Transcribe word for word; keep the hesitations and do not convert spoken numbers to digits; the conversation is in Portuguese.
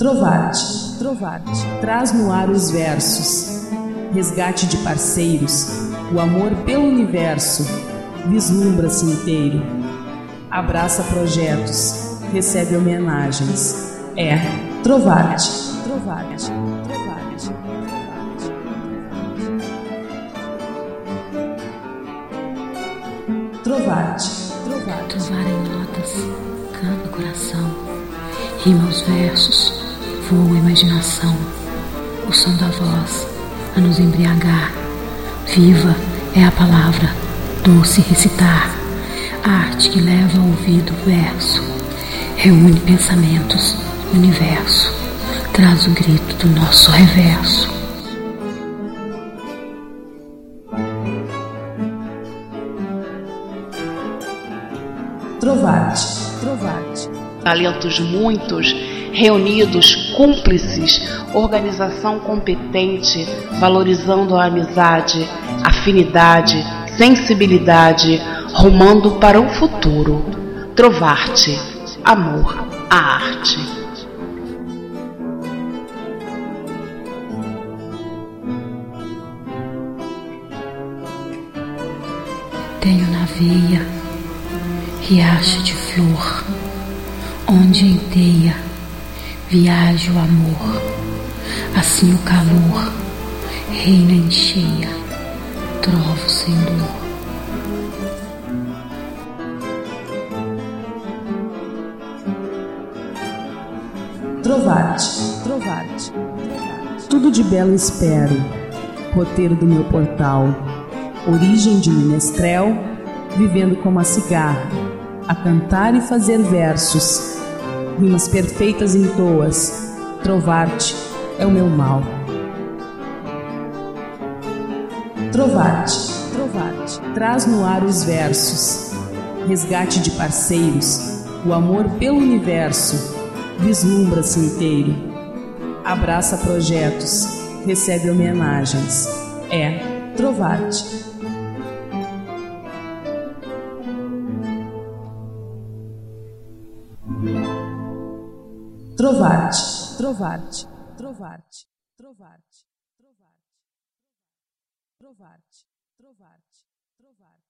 Trovarte, Trovarte, traz no ar os versos, resgate de parceiros, o amor pelo universo, vislumbra-se inteiro, abraça projetos, recebe homenagens, é Trovarte, Trovarte, Trovarte, Trovarte, Trovarte, Trovarte. Trovar em notas, canta o coração, rima os versos, voa a imaginação, o som da voz a nos embriagar, viva é a palavra, doce recitar, arte que leva ao ouvido o verso, reúne pensamentos, universo, traz o grito do nosso reverso. Trovarte, Trovarte. Talentos muitos, reunidos, cúmplices, organização competente, valorizando a amizade, afinidade, sensibilidade, rumando para um futuro. Trovarte, amor à arte. Tenho na veia riacho de flor, onde em teia viaja o amor, assim o calor reina em cheia, trovo sem dor. Trovarte, Trovarte, tudo de belo espero, roteiro do meu portal, origem de menestrel, vivendo como a cigarra, a cantar e fazer versos, rimas perfeitas em toas, Trovarte é o meu mal. Trovarte, Trovarte, traz no ar os versos, resgate de parceiros, o amor pelo universo, vislumbra-se inteiro, abraça projetos, recebe homenagens, é Trovarte. Trovarte, Trovarte, Trovarte, Trovarte, Trovarte, Trovarte, Trovarte, Trovarte.